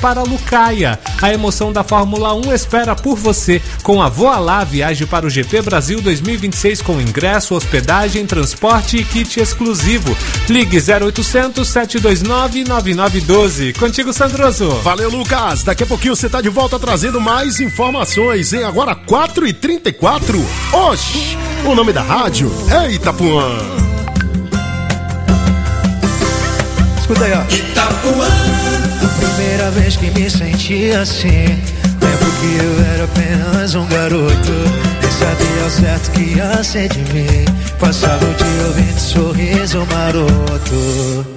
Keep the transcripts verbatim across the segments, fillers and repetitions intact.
para Lucaia. A emoção da Fórmula um espera por você. Com a Voa Lá, viaje para o G P Brasil dois mil e vinte e seis com ingresso, hospedagem, transporte e kit exclusivo. Ligue zero oitocentos, sete dois nove, nove nove um dois. Contigo, Sandroso. Valeu, Lucas. Daqui a pouquinho você tá de volta trazendo mais informações, em agora quatro e trinta e quatro. Hoje, o nome da rádio é Itapuã. Escuta aí, ó. Itapuã. A primeira vez que me senti assim, lembro que eu era apenas um garoto. Nem sabia ao certo que ia ser de mim. Passava o dia ouvindo sorriso maroto.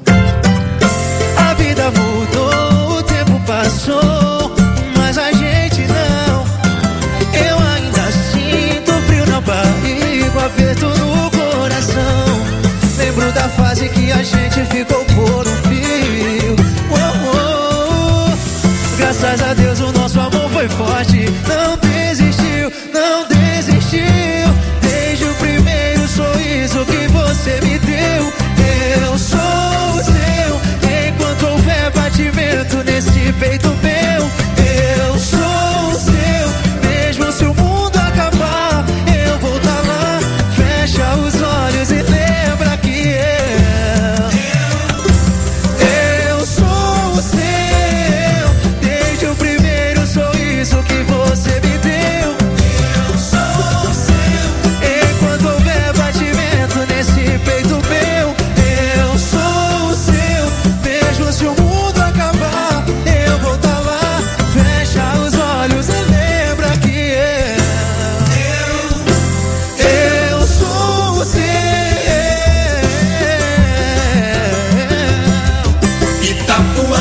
A vida mudou, o tempo passou, mas a gente não. Eu ainda sinto frio na barriga, um aperto no coração. Lembro da fase que a gente ficou por um fio. Oh, oh. Graças a Deus o nosso amor foi forte. Não desistiu, não desistiu. Desde o primeiro sorriso que você me deu. Eu sou seu, enquanto houver batimento nesse peito meu. Eu sou seu, mesmo se o mundo acabar, eu vou tá lá. Fecha os olhos e lembra que eu Eu sou seu, desde o primeiro sorriso que você me deu. Eu sou seu, enquanto houver batimento nesse peito meu. Eu sou seu, mesmo se o mundo acabar, eu vou tá lá. Fecha os olhos e lembra que eu Eu sou seu. Itapuã.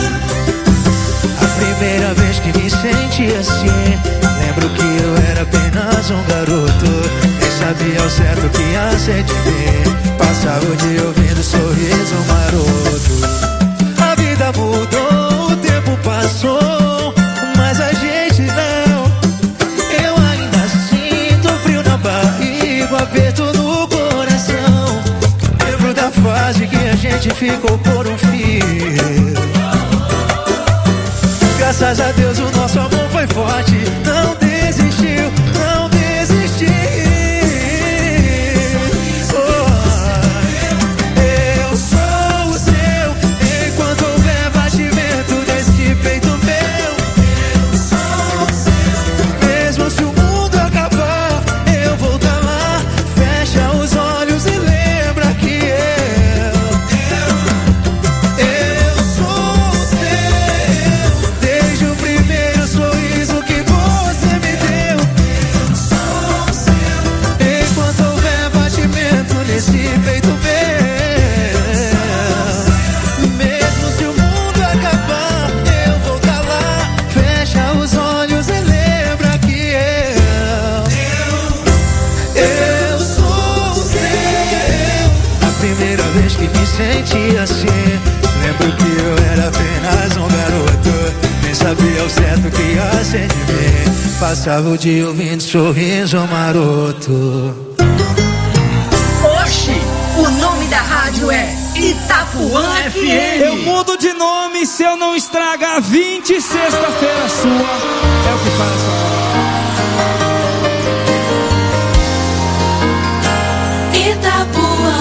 A primeira vez que me senti assim, lembro que eu era apenas um garoto. Nem sabia ao certo que ia ser de mim. Passava o dia ouvindo sorriso maroto. A vida mudou, o tempo passou, mas a gente não. Eu ainda sinto frio na barriga, um aperto no coração. Lembro da fase que a gente ficou por um fio. Graças a Deus o nosso amor foi forte. Não desistiu, não desistiu. Oh, eu sou o seu, enquanto houver batimento nesse peito meu. Eu sou o seu, mesmo se o mundo acabar, eu vou tá lá. Fecha os olhos e lembra que eu Eu sou seu, desde o primeiro sorriso que você me deu. Eu sou seu, enquanto houver batimento nesse peito meu. Mesmo se o mundo acabar, eu vou tá lá. Fecha os olhos e lembra que eu Eu sou seu. A primeira vez que me senti assim, lembro que eu era apenas um garoto. Nem sabia ao certo que ia ser de mim. Passava o dia ouvindo sorriso maroto. Oxi, o nome da rádio é Itapuã F M. Eu mudo de nome se eu não estragar vinte sexta-feira sua. É o que faz Itapuã.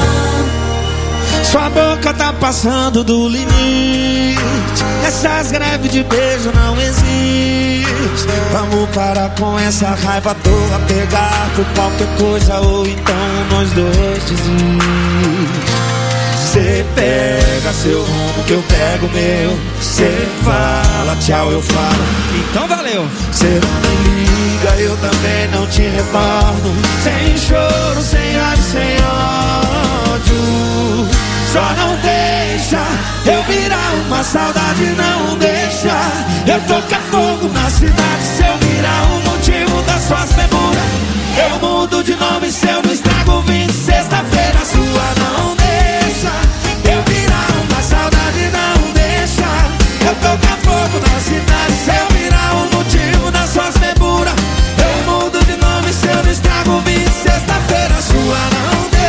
Sua boca tá passando do limite. Essas greves de beijo não existem. Vamos parar com essa raiva toda, pegar por qualquer coisa ou então nós dois desistimos. Cê pega seu rumo que eu pego o meu. Cê fala tchau, eu falo então valeu. Cê não me liga, eu também não te retorno. Sem choro, sem raiva, sem ódio. Só não deixa eu virar uma saudade, não deixa eu tocar fogo na cidade. Se eu virar o motivo das suas demoras, eu mudo de nome se eu não estrago vinte sexta-feira sua. Não deixa eu virar uma saudade, não deixa eu tocar fogo na cidade. Se eu virar o motivo das suas demoras, eu mudo de nome se eu não estrago vinte sexta-feira sua. Não deixa.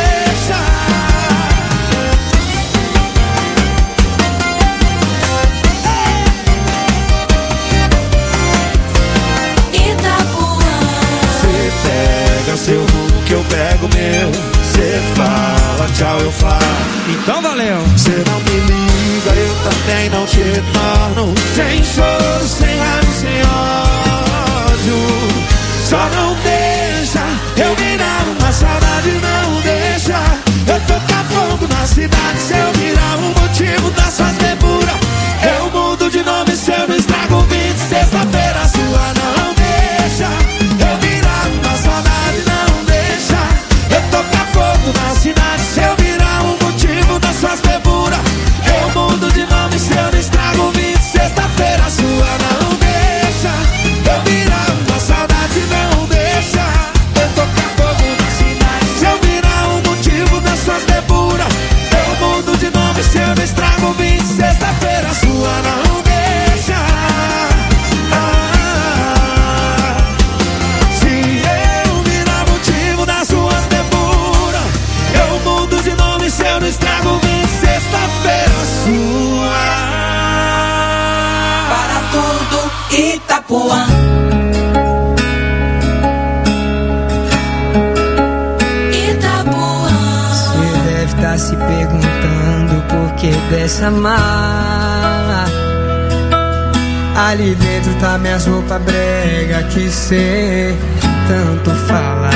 tchau eu falo. Então valeu. Cê não me liga, eu também não te retorno. Sem choro, sem raiva, sem ódio. Só não deixa eu virar uma saudade, não deixa eu tocar fogo na cidade. Se eu virar o motivo das suas deburas, eu mudo de nome se eu não estrago o vídeo. Sexta-feira sua, não deixa eu virar uma saudade, não deixa eu tocar fogo na cidade. Se eu virar o motivo das suas deburas, eu mudo de nome se eu não estrago o vídeo. Sexta-feira sua, não deixa eu virar uma saudade, não deixa eu tocar fogo na cidade. Se eu virar o motivo das suas deburas, eu mudo de nome se eu não estrago o vídeo. Sexta-feira sua, não deixa. Ah, se eu virar motivo das suas deburas, eu mudo de nome se eu não estrago o vídeo. Sexta-feira sua. Para tudo, Itapuã. Você deve estar se perguntando por que dessa mala. Ali dentro tá minhas roupas brega que cê tanto fala.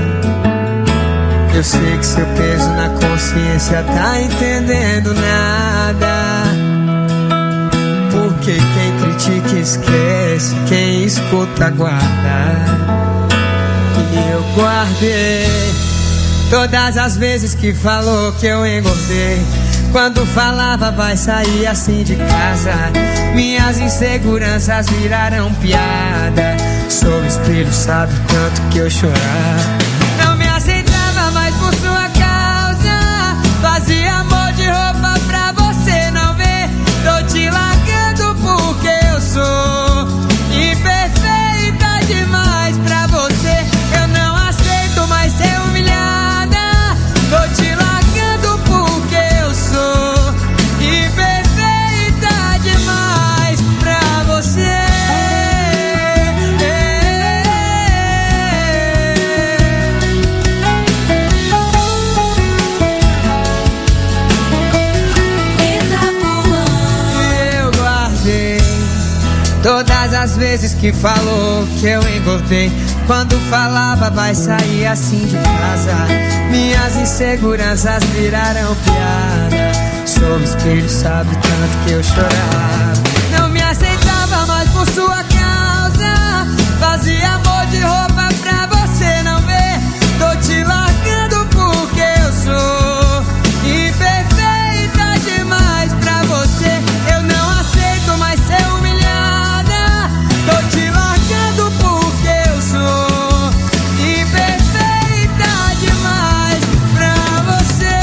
Eu sei que seu peso na consciência tá entendendo nada. Porque quem critica esquece, quem escuta guarda. E eu guardei todas as vezes que falou que eu engordei. Quando falava vai sair assim de casa, minhas inseguranças viraram piada. Sou espelho, sabe o tanto que eu chorava. Não me aceitava mais por sua causa. Fazia amor de roupa pra você não ver. Tô te largando porque eu sou imperfeita demais pra você. Eu não aceito mais ser humilhada. Tô te largando porque eu sou imperfeita demais pra você. Eu guardei todas as vezes que falou que eu engordei. Quando falava vai sair assim de casa, minhas inseguranças viraram piada. Sou espelho, sabe o tanto que eu chorava. Não me aceitava mais por sua causa. Fazia amor de roupa pra você não ver. Tô te largando porque eu sou imperfeita demais pra você. Eu não aceito mais ser humilhada. Tô te largando porque eu sou imperfeita demais pra você.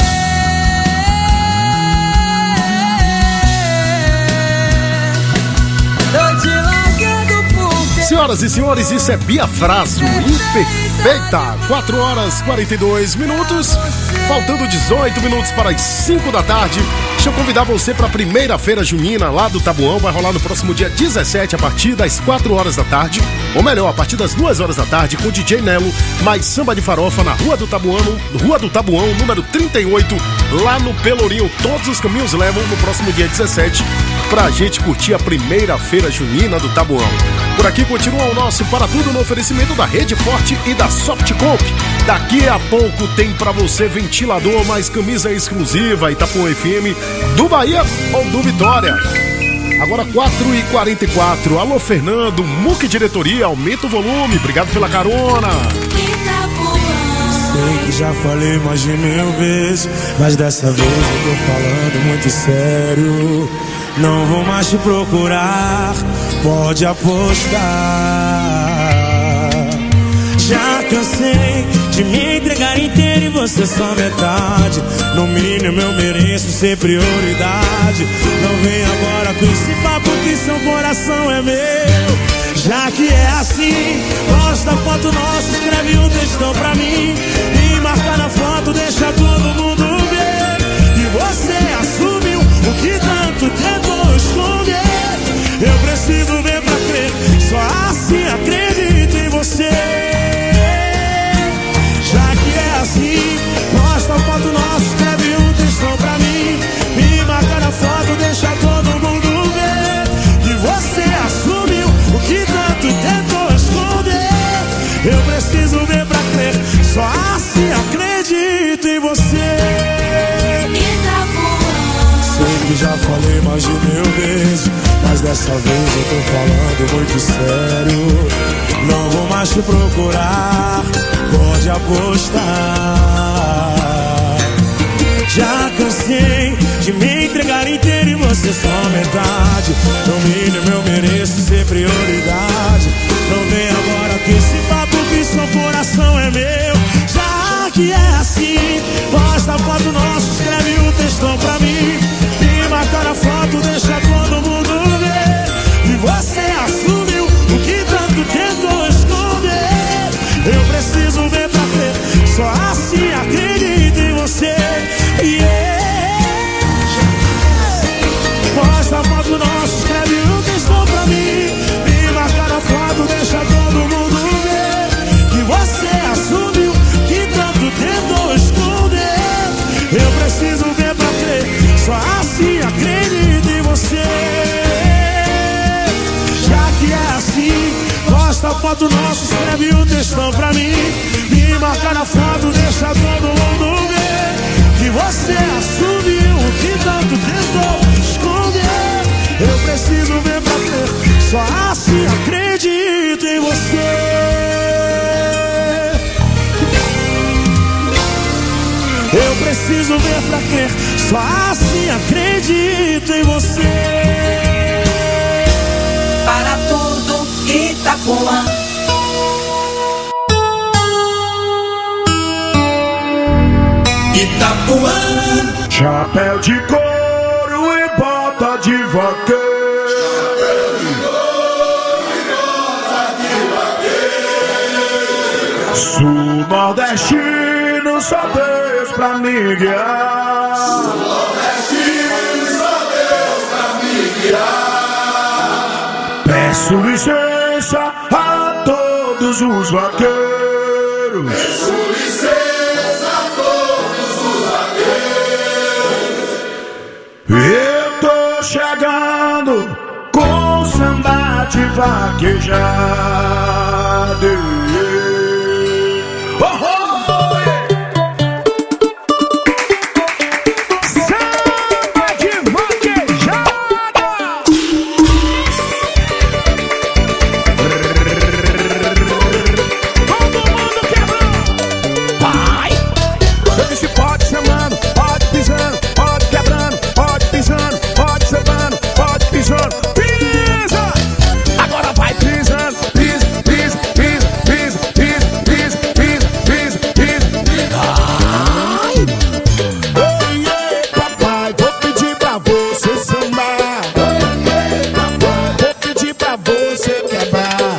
Tô te largando porque... Senhoras e senhores, isso é Bia Fraso, Imperfeita. quatro horas e quarenta e dois minutos, faltando dezoito minutos para as cinco da tarde. Deixa eu convidar você para a primeira feira junina lá do Tabuão. Vai rolar no próximo dia dezessete, a partir das quatro horas da tarde. Ou melhor, a partir das duas horas da tarde, com o D J Nelo, mais samba de farofa na Rua do Tabuão, Rua do Tabuão, número trinta e oito, lá no Pelourinho. Todos os caminhos levam no próximo dia dezessete, pra gente curtir a primeira feira junina do Tabuão. Por aqui continua o nosso Para Tudo no oferecimento da Rede Forte e da Softcomp. Daqui a pouco tem pra você ventilador mais camisa exclusiva Itapuã F M do Bahia ou do Vitória. Agora quatro e quarenta e quatro. Alô, Fernando, Muque Diretoria, aumenta o volume. Obrigado pela carona. Sei que já falei mais de mil vezes, mas dessa vez eu tô falando muito sério. Não vou mais te procurar, pode apostar. Já cansei de me entregar inteiro e você só metade. No mínimo eu mereço ser prioridade. Não vem agora com esse papo que seu coração é meu. Já que é assim, posta foto nossa, escreve um textão pra mim e marca na foto, deixa todo mundo ver. E você assumiu o que tanto tentou esconder. Eu preciso ver pra crer, só assim acredito em você. Já que é assim, posta foto nossa, escreve Mas dessa vez eu tô falando muito sério. Não vou mais te procurar, pode apostar. Já cansei de me entregar inteiro e você só metade. No mínimo eu mereço ser prioridade. Não vem agora com esse papo que seu coração é meu. Já que é assim, posta a foto nossa, escreve o textão pra mim. Me marca na foto, deixa todo mundo ver. E você assumiu o que tanto tentou esconder. Eu preciso ver pra crer, só assim acredito em você. Yeah. Posta a foto nossa, escreve o textão pra mim. Me marca na foto, deixa todo mundo ver. Que você assumiu que tanto tentou esconder. Eu preciso ver pra crer, só assim acredito em você. Já que é assim, posta a foto nossa, escreve o textão pra mim. Me marca na foto, deixa todo mundo ver. Que você assumiu o que tanto tentou esconder. Eu preciso ver pra crer, só assim acredito em você. Eu preciso ver pra crer, só assim acredito em você. Para tudo, Itapuã. Itapuã. Chapéu de couro e bota de vaqueiro. Chapéu de couro e bota de vaqueiro. Sul nordestino, só Deus pra me guiar. Sul nordestino, só Deus pra me guiar. Peço licença a todos os vaqueiros. Peço licença a todos os vaqueiros. Eu tô chegando com samba de vaquejada. Oh, oh, yeah. Samba de vaquejada. Todo mundo quebrando. Vai. Eu disse pode chamando, pode pisando, pode quebrando, pode pisando, pode sambando, pode pisando. Pisa! Agora vai pisando, pisa, pisa, pisa, pisa, pisa, pisa, pisa, pisa, pisa. Ai! Ei, ei, papai, vou pedir pra você sambar. Vou pedir pra você quebrar.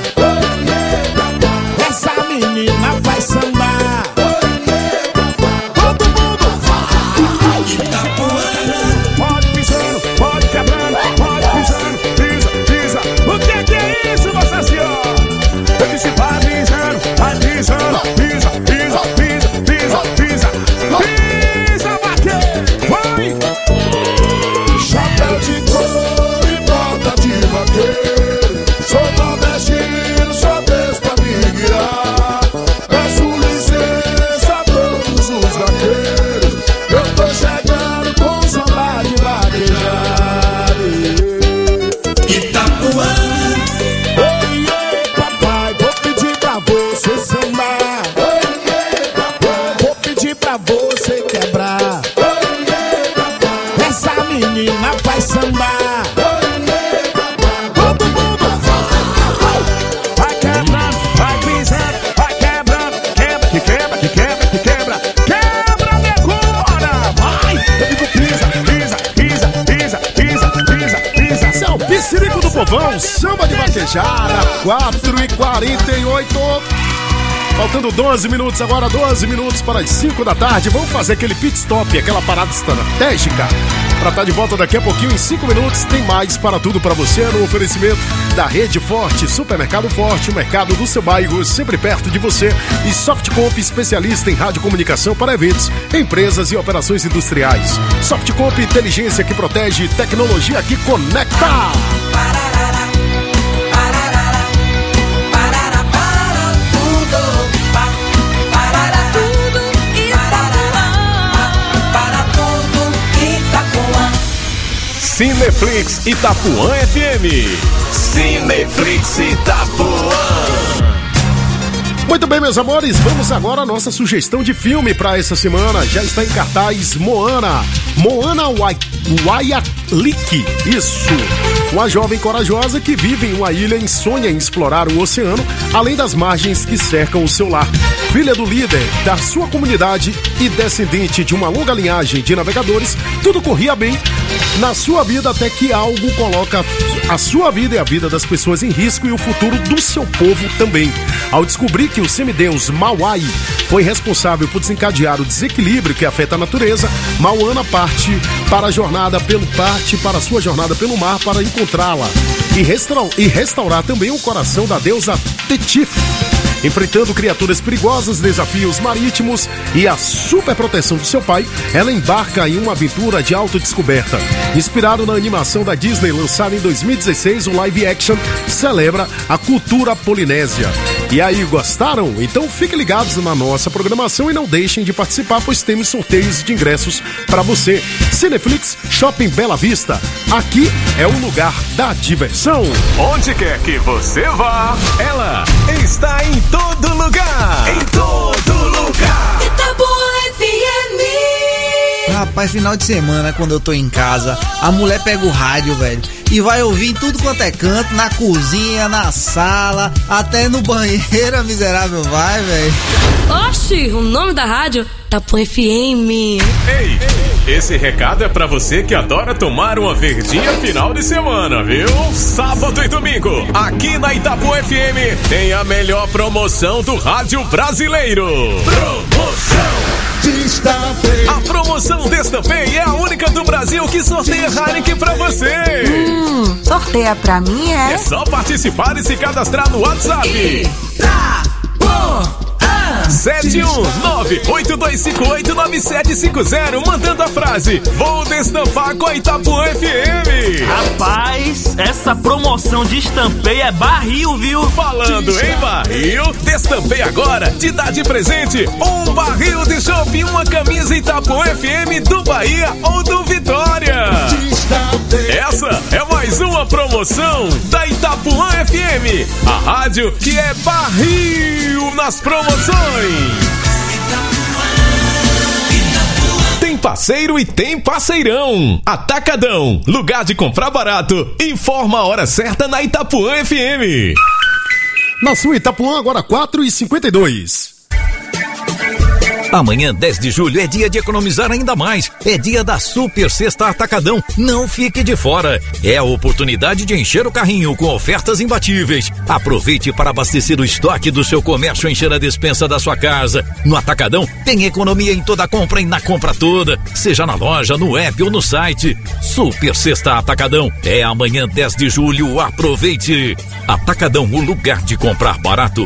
Essa menina vai sambar. Todo mundo vai! Pode pisando, pode quebrando, pode pisando, pisa, pisa. O que que é isso, Nossa Senhora? Eu disse vai pisando, vai pisando, pisa, pisa, pisa, pisa, pisa. Pisa, vaqueiro, vai! Chapéu de couro e bota de vaqueiro. Sou nordestino, só Deus pra me guiar. Peço licença a todos os vaqueiros. Eu tô chegando com samba de vaquejada. Itapuã. Ei, ei, papai, vou pedir pra você sambar. Vou pedir pra você quebrar. Essa menina vai sambar. Todo mundo vai! Vai quebrando, vai pisando, vai quebrando. Quebra, que quebra, que quebra, que quebra. Quebra, decora! Vai! Eu digo pisa, pisa, pisa, pisa, pisa, pisa, pisa. Esse é o Piscirico do Povão, samba de vaquejada, quatro e quarenta e oito. Faltando doze minutos agora, doze minutos para as cinco da tarde. Vamos fazer aquele pit stop, aquela parada estratégica. Para estar de volta daqui a pouquinho, em cinco minutos, tem mais para tudo para você no oferecimento da Rede Forte, Supermercado Forte, o mercado do seu bairro, sempre perto de você. E Softcomp, especialista em radiocomunicação para eventos, empresas e operações industriais. Softcomp, inteligência que protege, tecnologia que conecta. Cineflix Itapuã F M. Cineflix Itapuã. Muito bem, meus amores, vamos agora à nossa sugestão de filme para essa semana. Já está em cartaz Moana. Moana Waialiki. Isso. Uma jovem corajosa que vive em uma ilha e sonha em explorar o oceano, além das margens que cercam o seu lar. Filha do líder da sua comunidade e descendente de uma longa linhagem de navegadores, tudo corria bem na sua vida até que algo coloca a sua vida e a vida das pessoas em risco e o futuro do seu povo também. Ao descobrir que o semideus Mauai foi responsável por desencadear o desequilíbrio que afeta a natureza, Moana parte para a jornada pelo parte para a sua jornada pelo mar para encontrá-la e, restaurar, e restaurar também o coração da deusa Tetif. Enfrentando criaturas perigosas, desafios marítimos e a super proteção do seu pai, ela embarca em uma aventura de autodescoberta. Inspirado na animação da Disney lançada em dois mil e dezesseis, o live action celebra a cultura polinésia. E aí, gostaram? Então fiquem ligados na nossa programação e não deixem de participar, pois temos sorteios de ingressos para você. Cineflix Shopping Bela Vista. Aqui é o lugar da diversão. Onde quer que você vá, ela está em todo lugar. Em todo lugar. Itapuã F M. Rapaz, final de semana, quando eu tô em casa, a mulher pega o rádio, velho, e vai ouvir em tudo quanto é canto, na cozinha, na sala, até no banheiro, a miserável vai, velho. Oxi, o nome da rádio, Itapuã F M. Ei, esse recado é pra você que adora tomar uma verdinha final de semana, viu? Sábado e domingo, aqui na Itapuã F M, tem a melhor promoção do rádio brasileiro. Promoção Destampei. A promoção Destampei é a única do Brasil que sorteia Heineken pra você. Hum, sorteia pra mim, é? É só participar e se cadastrar no WhatsApp. Itapuã. sete um nove oito dois cinco oito nove sete cinco zero, mandando a frase: vou destampar com a Itapuã F M. Rapaz, essa promoção de Destampei é barril, viu? Falando em barril, Destampei agora te dá de presente um barril de chopp e uma camisa Itapuã F M do Bahia ou do Vitória. Essa é mais uma promoção da Itapuã F M, a rádio que é barril nas promoções. Tem parceiro e tem parceirão. Atacadão, lugar de comprar barato. Informa a hora certa na Itapuã F M. Na sua Itapuã, agora quatro e cinquenta e dois. Amanhã, dez de julho, é dia de economizar ainda mais. É dia da Super Sexta Atacadão. Não fique de fora. É a oportunidade de encher o carrinho com ofertas imbatíveis. Aproveite para abastecer o estoque do seu comércio e encher a despensa da sua casa. No Atacadão, tem economia em toda compra e na compra toda. Seja na loja, no app ou no site. Super Sexta Atacadão. É amanhã, dez de julho. Aproveite. Atacadão, o lugar de comprar barato.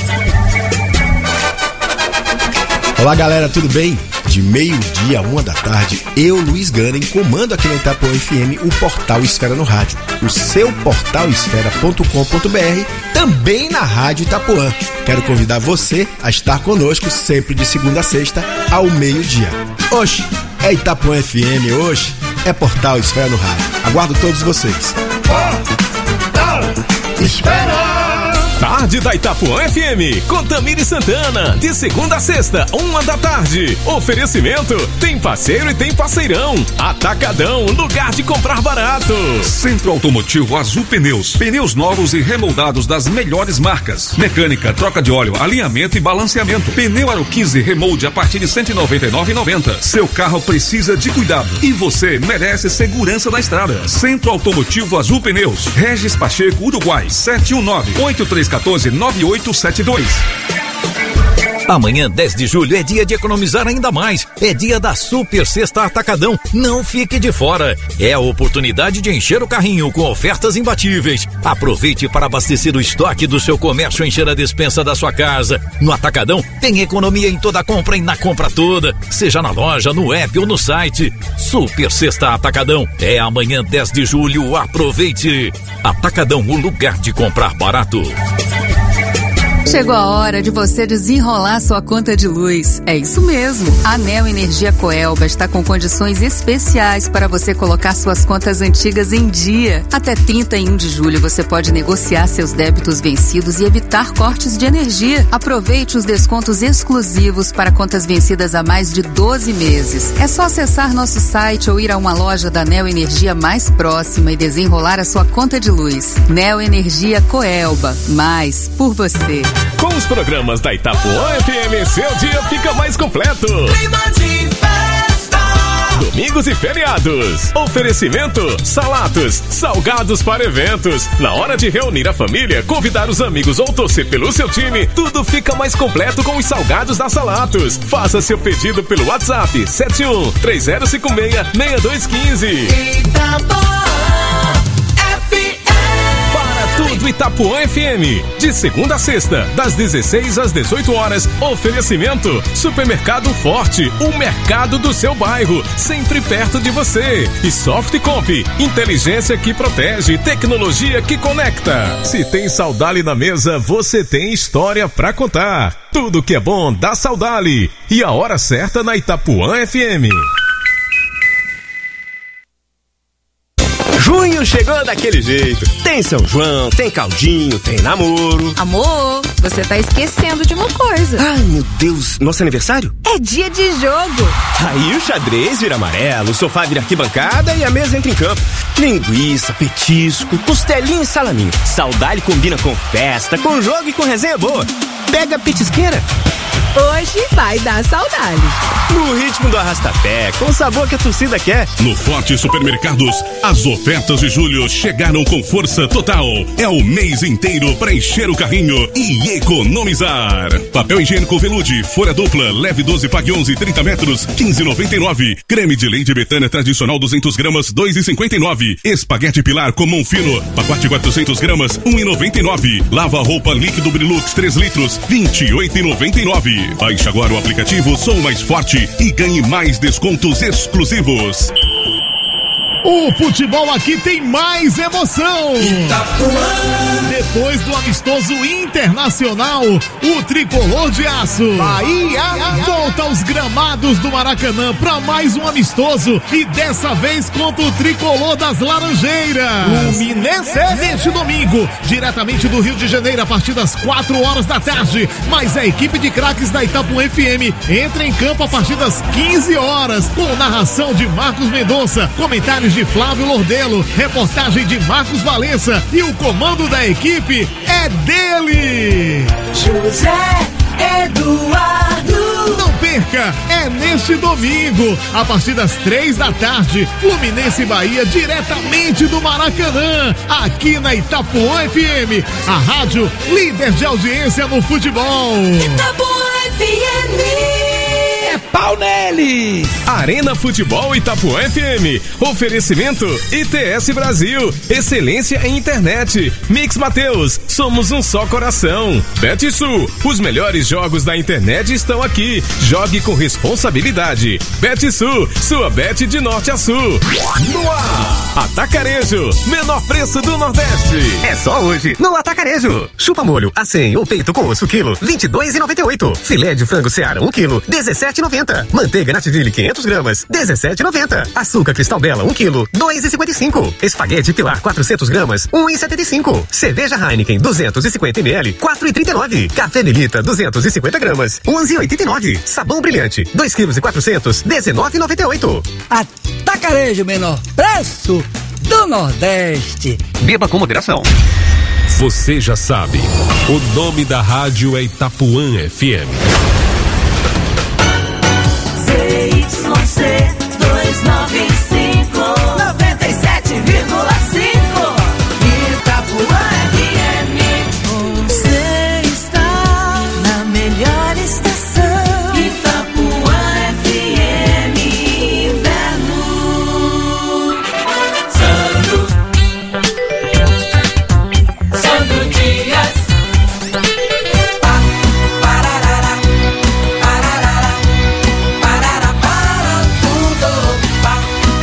Olá, galera, tudo bem? De meio-dia a uma da tarde, eu, Luiz Ganem, comando aqui na Itapuã F M o Portal Esfera no Rádio, o seu portal esfera ponto com ponto b r, também na Rádio Itapuã. Quero convidar você a estar conosco sempre de segunda a sexta ao meio-dia. Oxe, é Itapuã F M, oxe, é Portal Esfera no Rádio. Aguardo todos vocês. Portal Esfera. Tarde da Itapuã F M, com Tamiri Santana, de segunda a sexta, uma da tarde. Oferecimento, tem parceiro e tem parceirão. Atacadão, lugar de comprar barato. Centro Automotivo Azul Pneus, pneus novos e remoldados das melhores marcas. Mecânica, troca de óleo, alinhamento e balanceamento. Pneu Aro quinze Remold a partir de cento e noventa e nove reais e noventa centavos. Seu carro precisa de cuidado e você merece segurança na estrada. Centro Automotivo Azul Pneus, Regis Pacheco, Uruguai, sete um nove oito três um quatro nove oito sete dois. Amanhã, dez de julho, é dia de economizar ainda mais. É dia da Super Sexta Atacadão. Não fique de fora. É a oportunidade de encher o carrinho com ofertas imbatíveis. Aproveite para abastecer o estoque do seu comércio e encher a despensa da sua casa. No Atacadão, tem economia em toda compra e na compra toda. Seja na loja, no app ou no site. Super Sexta Atacadão. É amanhã, dez de julho. Aproveite. Atacadão, o lugar de comprar barato. Chegou a hora de você desenrolar sua conta de luz. É isso mesmo. A Neo Energia Coelba está com condições especiais para você colocar suas contas antigas em dia. Até trinta e um de julho você pode negociar seus débitos vencidos e evitar cortes de energia. Aproveite os descontos exclusivos para contas vencidas há mais de doze meses. É só acessar nosso site ou ir a uma loja da Neo Energia mais próxima e desenrolar a sua conta de luz. Neo Energia Coelba. Mais por você. Com os programas da Itapuã F M, seu dia fica mais completo. Clima de festa. Domingos e feriados. Oferecimento: Salatos, salgados para eventos. Na hora de reunir a família, convidar os amigos ou torcer pelo seu time, tudo fica mais completo com os salgados da Salatos. Faça seu pedido pelo WhatsApp sete um três zero cinco seis seis dois um cinco. Itapuã F M. Tudo Itapuã F M, de segunda a sexta, das dezesseis às dezoito horas. Oferecimento: Supermercado Forte, o mercado do seu bairro, sempre perto de você. E Softcomp, inteligência que protege, tecnologia que conecta. Se tem Saudali na mesa, você tem história pra contar. Tudo que é bom dá Saudali. E a hora certa na Itapuã F M. Junho chegou daquele jeito. Tem São João, tem caldinho, tem namoro. Amor, você tá esquecendo de uma coisa. Ai, meu Deus, nosso aniversário? É dia de jogo. Aí o xadrez vira amarelo, o sofá vira arquibancada e a mesa entra em campo. Linguiça, petisco, costelinha e salaminho. Saudade combina com festa, com jogo e com resenha boa. Pega a petisqueira. Hoje vai dar saudade. No ritmo do arrastapé, com o sabor que a torcida quer. No Forte Supermercados, as ofertas de julho chegaram com força total. É o mês inteiro para encher o carrinho e economizar. Papel higiênico Velude, folha dupla, leve doze, pague onze, trinta metros, quinze e noventa e nove. Creme de leite Betânia tradicional duzentas gramas, dois e cinquenta e nove. Espaguete Pilar com mão fino, pacote quatrocentas gramas, um e noventa e nove. Lava roupa líquido Brilux três litros, vinte e oito e noventa e nove. Baixe agora o aplicativo Som Mais Forte e ganhe mais descontos exclusivos. O futebol aqui tem mais emoção. Itapuã. Depois do amistoso internacional, o tricolor de aço Bahia volta aos gramados do Maracanã para mais um amistoso e dessa vez contra o tricolor das Laranjeiras. Fluminense neste domingo, diretamente do Rio de Janeiro a partir das quatro horas da tarde. Mas a equipe de craques da Itapuã F M entra em campo a partir das quinze horas com narração de Marcos Mendonça, comentários de Flávio Lordelo, reportagem de Marcos Valença e o comando da equipe é dele, José Eduardo. Não perca, é neste domingo, a partir das três da tarde, Fluminense e Bahia, diretamente do Maracanã, aqui na Itapuã F M, a rádio líder de audiência no futebol. Itapuã F M. Pau neles! Arena Futebol Itapuã F M. Oferecimento I T S Brasil. Excelência em internet. Mix Mateus. Somos um só coração. BetSul. Os melhores jogos da internet estão aqui. Jogue com responsabilidade. BetSul. Sua bet de norte a sul. No ar. Atacarejo. Menor preço do Nordeste. É só hoje no Atacarejo. Chupa molho a cem ou peito com osso quilo, vinte e dois e noventa e oito. Filé de frango Seara um quilo, dezessete e noventa. Manteiga Nativille quinhentas gramas, dezessete e noventa. Açúcar Cristal Bela um quilo, dois e cinquenta e cinco. Espaguete Pilar quatrocentas gramas, um e setenta e cinco. Cerveja Heineken duzentos e cinquenta mililitros, quatro e trinta e nove. Café Melita duzentas e cinquenta gramas, onze e oitenta e nove. Sabão Brilhante dois quilos e quatrocentos, dezenove e noventa e oito. Atacarejo, menor preço do Nordeste. Beba com moderação. Você já sabe, o nome da rádio é Itapuã F M. Z Y C duzentos e noventa e cinco, noventa e sete vírgula cinco. Itapuã F M. Você está na melhor estação. Itapuã F M. Inverno. Santo. Santo Dias. Parará, parará, parará, para tudo.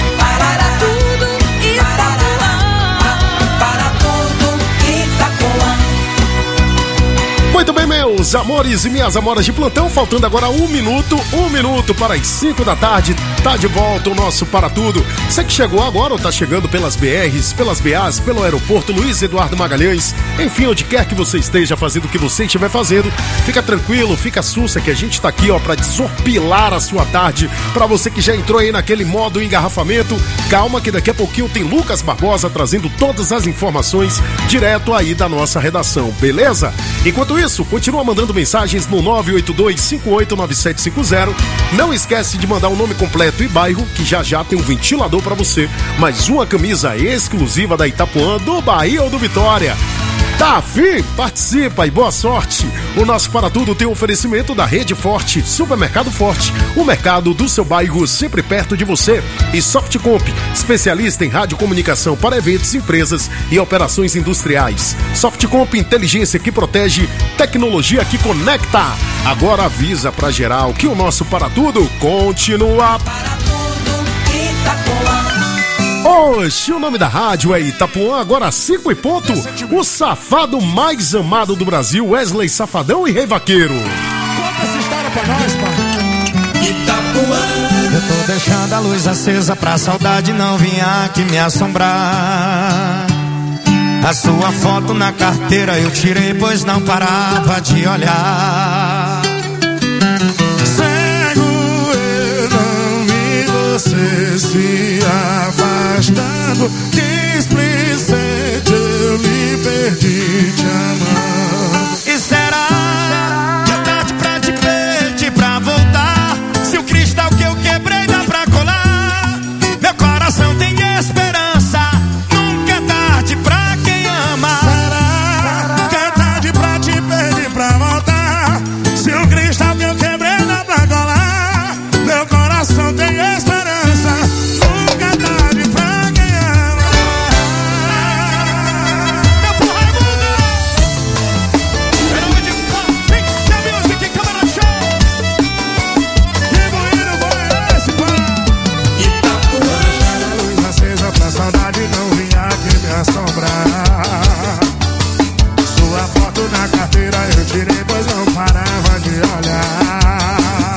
Muito bem, meus amores e minhas amoras de plantão, faltando agora um minuto, um minuto para as cinco da tarde, tá de volta o nosso Para Tudo. Você que chegou agora ou tá chegando pelas B Rs, pelas B As, pelo aeroporto Luiz Eduardo Magalhães, enfim, onde quer que você esteja fazendo o que você estiver fazendo, fica tranquilo, fica sussa que a gente tá aqui, ó, pra desopilar a sua tarde. Pra você que já entrou aí naquele modo engarrafamento, calma que daqui a pouquinho tem Lucas Barbosa trazendo todas as informações direto aí da nossa redação, beleza? Enquanto isso, continua mandando mensagens no nove oito dois cinco oito nove sete cinco zero. Não esquece de mandar o nome completo e bairro, que já já tem um ventilador pra você, mais uma camisa exclusiva da Itapuã, do Bahia ou do Vitória. Tá afim? Participa e boa sorte! O nosso Para Tudo tem um oferecimento da Rede Forte, Supermercado Forte, o mercado do seu bairro sempre perto de você. E Softcomp, especialista em radiocomunicação para eventos, empresas e operações industriais. Softcomp, inteligência que protege, tecnologia que conecta. Agora avisa pra geral que o nosso Para Tudo continua. Para tudo, Itapuã. Oxe, o nome da rádio é Itapuã, agora cinco e ponto. O safado mais amado do Brasil, Wesley Safadão e Rei Vaqueiro. Conta essa história pra nós, pai. Itapuã. Eu tô deixando a luz acesa pra saudade não vir aqui me assombrar. A sua foto na carteira eu tirei, pois não parava de olhar. Cego eu não vi você se afastando, displicente eu me perdi te amando. E será que é tarde pra te pedir pra voltar? Se o cristal que eu quebrei dá pra colar, meu coração tem esperança, nunca é tarde pra quem ama. Será que é tarde pra te pedir pra voltar? Se o cristal que eu quebrei dá pra colar, meu coração tem esperança. Assombrar. Sua foto na carteira eu tirei, pois não parava de olhar.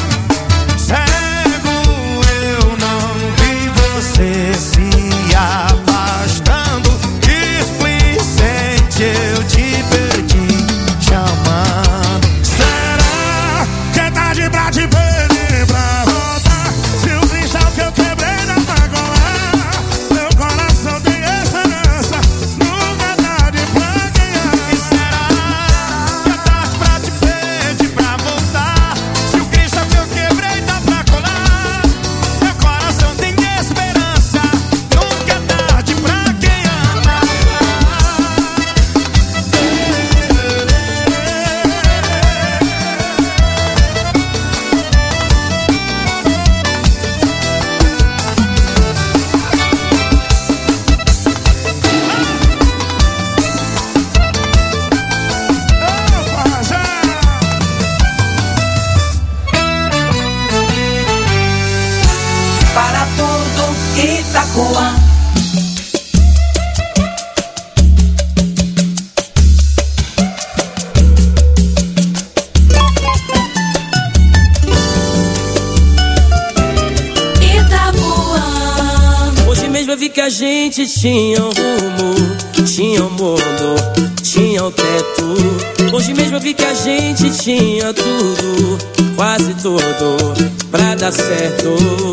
Cego eu não vi você se afastando, displicente eu te perdi chamando. Será que é tarde pra te pedir pra voltar? Se o cristal que eu quebrei dá pra colar, meu coração tem a gente tinha um rumo, tinha um mundo, tinha um teto. Hoje mesmo eu vi que a gente tinha tudo, quase tudo, pra dar certo.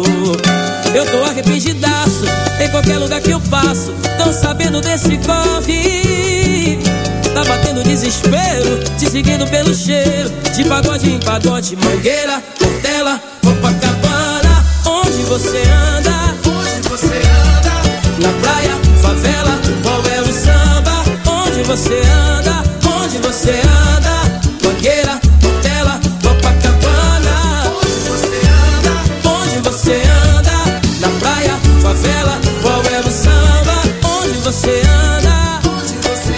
Eu tô arrependidaço, em qualquer lugar que eu passo, tão sabendo desse corre. Tá batendo desespero, te seguindo pelo cheiro, de pagode em pagode, Mangueira, Portela, Copacabana. Onde você anda? Onde você anda? Na praia, favela, qual é o samba? Onde você anda? Onde você anda? Mangueira, Portela, Copacabana. Onde você anda? Onde você anda? Na praia, favela, qual é o samba? Onde você anda? Onde você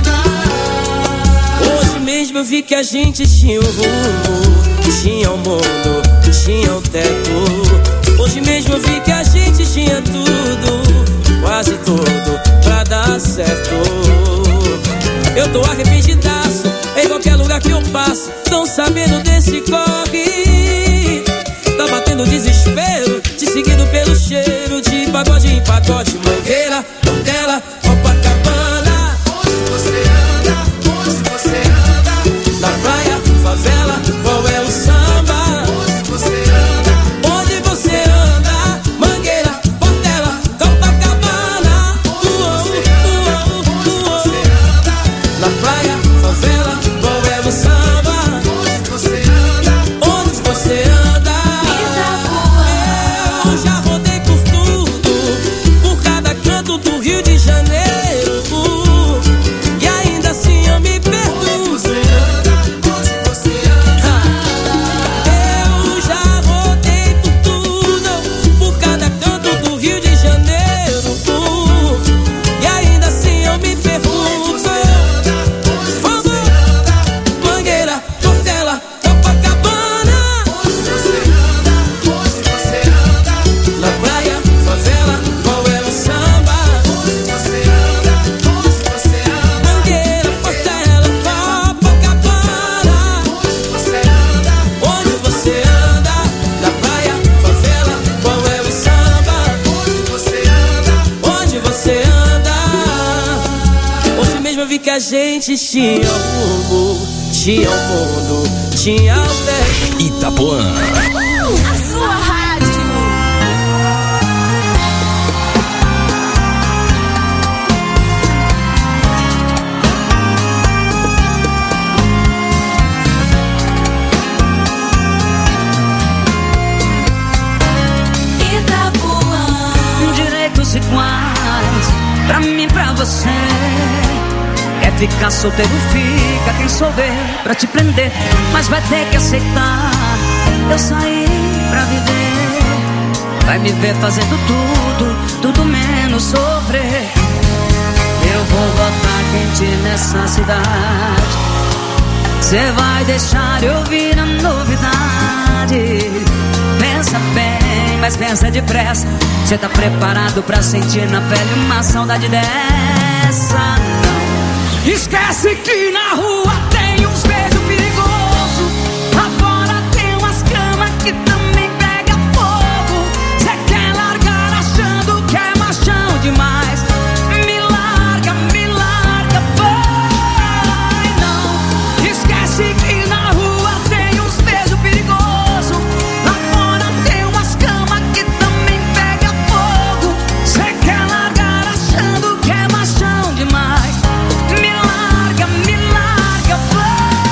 anda? Hoje mesmo eu vi que a gente tinha um rumo, tinha um mundo, tinha um teto. Hoje mesmo eu vi que a gente tinha tudo, quase tudo, pra dar certo. Eu tô arrependidaço, em qualquer lugar faço? Tão sabendo desse corre. Tá batendo desespero, te seguindo pelo cheiro de pagode em pagode, Mangueira, Portela, Copacabana. Onde você anda? Onde você anda? Na praia, favela, qual é o samba? Onde você anda? Onde você anda? Mangueira, Portela, Copacabana. Uou, uou, uou. Na praia, favela, qual é o samba? Onde você anda? Onde você anda? Eu já rodei por tudo, por cada canto do Rio de Janeiro, e ainda assim eu me pergunto. Eu já rodei por tudo, por cada canto do Rio de Janeiro, e ainda assim eu me pergunto. Vamos! Mangueira, Portela, Copacabana. Onde você anda? Onde você anda? Na praia, favela, qual é o samba? Onde você anda? Onde você anda? Mangueira, Portela, Copacabana. Onde você anda? Onde você anda? Na praia, favela, qual é o samba? Onde você anda? Onde você anda? Hoje mesmo eu vi que a gente tinha rumo, tinha o mundo, tinha o tempo. Itapuã. A sua rádio. Direitos iguais, pra mim, pra você. Quer ficar solteiro, fica. Quem souber pra te prender, mas vai ter que aceitar. Eu saí pra viver. Vai me ver fazendo tudo, tudo menos sofrer. Eu vou botar quente nessa cidade. Cê vai deixar eu vir a novidade. Pensa bem, mas pensa depressa. Cê tá preparado pra sentir na pele uma saudade dessa? Não. Esquece que na rua tem uns beijos perigosos. Lá fora tem umas camas que também pega fogo. Cê quer largar achando que é machão demais. Me larga, me larga, vai. Não. Esquece que na rua tem uns beijos perigosos. Lá fora tem umas camas que também pega fogo. Cê quer largar achando que é machão demais. Me larga, me larga, vai.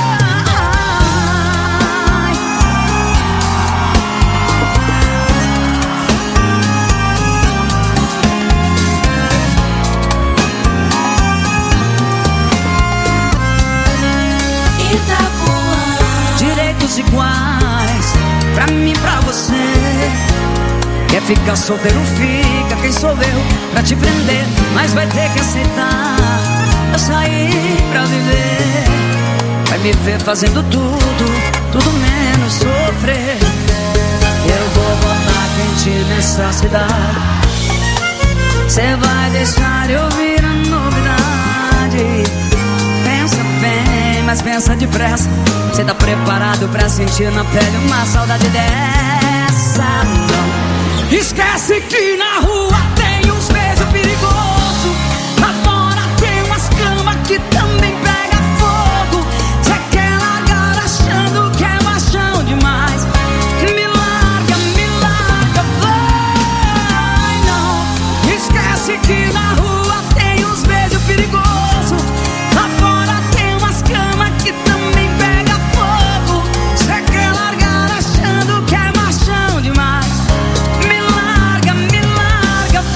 Direitos iguais, pra mim, pra você. Quer ficar solteiro, fica. Quem sou eu pra te prender, mas vai ter que aceitar. Eu saí pra viver. Vai me ver fazendo tudo, tudo menos sofrer. Eu vou botar quente nessa cidade. Cê vai deixar eu vir a novidade. Pensa bem, mas pensa depressa. Cê tá preparado pra sentir na pele uma saudade dessa? Não. Esquece que na rua tem uns beijos perigosos. Lá fora tem umas camas que também pega fogo. Cê quer largar achando que é machão demais. Me larga, me larga, vai. Não. Esquece que na rua tem uns beijos perigosos. Lá fora tem umas camas que também pega fogo. Cê quer largar achando que é machão demais. Me larga, me larga,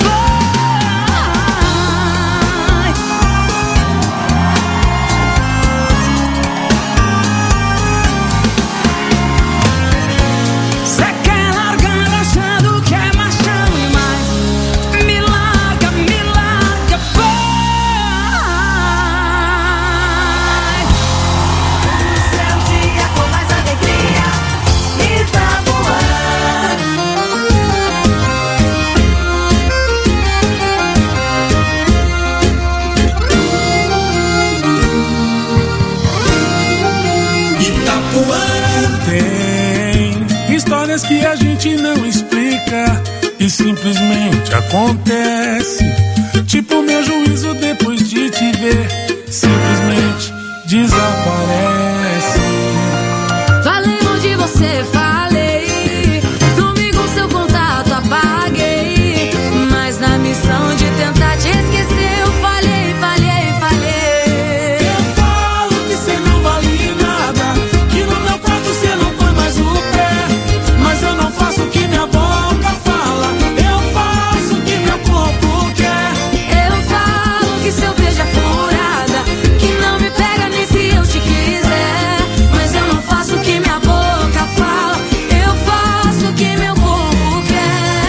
Histórias que a gente não explica e simplesmente acontece. Tipo meu juízo depois de te ver, simplesmente desaparece. Falei onde você falei, sumi com seu contato, apaguei. Mas na missão de tentar te esquecer, eu falhei, falhei, falhei. Eu falo que cê não vale nada, que no meu quarto cê não põe mais o pé. Mas eu não faço o que minha boca fala, eu faço o que meu corpo quer. Eu falo que seu beijo é furada, que não me pega nem se eu te quiser. Mas eu não faço o que minha boca fala, eu faço o que meu corpo quer.